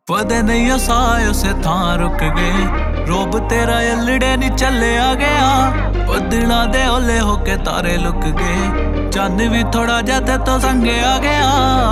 पता नहीं ओ साए उसे थां रुक गए। रोब तेरा एलड़े नी चले आ गया। बदला दे ओले होके तारे लुक गए। चंद भी थोड़ा जा तो संगे आ गया।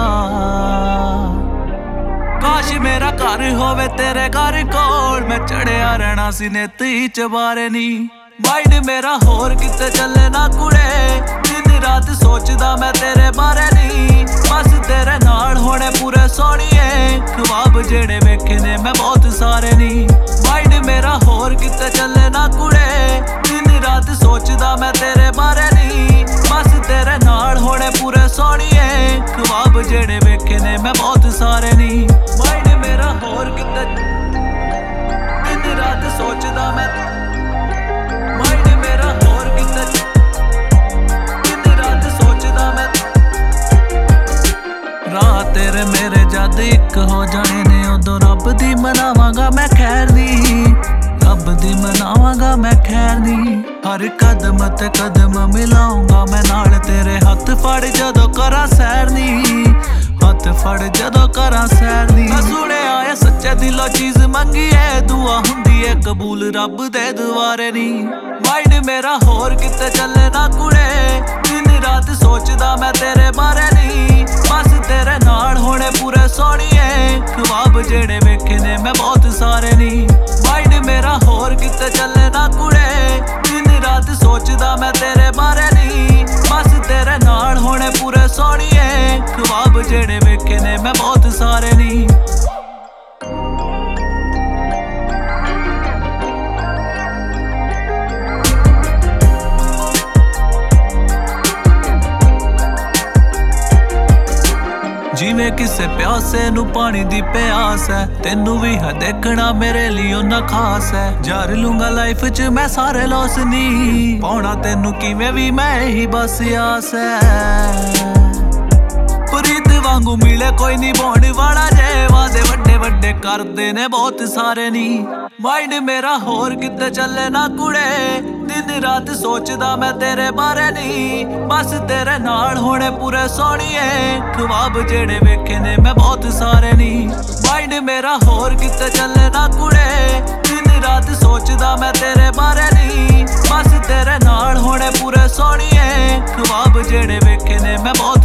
काश मेरा घर होवे तेरे घर कोल, मैं चढ़िया रहना सी नित ही चबारे नी। माइंड मेरा होर किते चले ना कुड़े, दिन रात सोचदा मैं तेरे बारे नी। बस तेरे नाल होने पूरे सोहणिए, ख्वाब जेड़े वेखे ने मैं बहुत सारे नी। माइंड मेरा होर किते चले ना कुड़े, दिन रात सोचदा मैं तेरे बारे नी। बस तेरे नाल होने पूरे सोहणिए, ख्वाब जेड़े वेखे ने मैं बहुत सारे नी। माइंड मेरा होर किते दिन रात सोचदा मैं, माइंड मेरा होर किते दिन रात सोचदा मैं। राह तेरे मेरे जद एक हो जाने ने, उदों रब दी मनावांगा मैं खैर दी। रब दी मनावांगा मैं खैर दी। हर कदम ते कदम मिलाऊंगा मैं नाल तेरे, हाथ फड़ जदों करा सैर नी। हाथ फड़ जदों करा सैर नी। मैं सुने आया सच्चे दिलों चीज मंगी है, दुआ हुंदी है कबूल रब दे दुआरे नी। माइंड मेरा होर किते चले ना कुड़े, दिन रात सोचदा मैं तेरे बारे नी। बस तेरे नाल होने पूरे सोहणिए, ख्वाब जेड़े वेखे ने मैं बहुत सारे नी। माइंड मेरा होर किते चले ना कुड़े, दिन रात सोचदा मैं तेरे बारे नी। बस तेरे नाल होने पूरे सोहणिए, ख्वाब जेड़े वेखे ने मैं बहुत सारे नी। जिवें किसे प्यासे नू पानी दी प्यास है, तेनू भी है देखना मेरे लिए ना खास है। जार लूंगा लाइफ च मैं सारे लॉस नी, पाउणा तेनू किवें भी मैं ही बस आस है। प्रीत वांगू मिले कोई नहीं बौण वाला जे, वादे वड्डे वड्डे करदे ने बहुत सारे नी। माइंड मेरा होर किते चले ना कुड़े, दिन रात सोचदा मैं तेरे बारे नी। बस तेरे नाल होने पूरे सोहणिए, ख्वाब जेड़े वेखे ने मैं बहुत सारे नी। माइंड मेरा होर किते चले ना कुड़े, दिन रात सोचदा मैं तेरे बारे नी। बस तेरे नाल होने पूरे सोहणिए, ख्वाब जेड़े वेखे ने मैं बहुत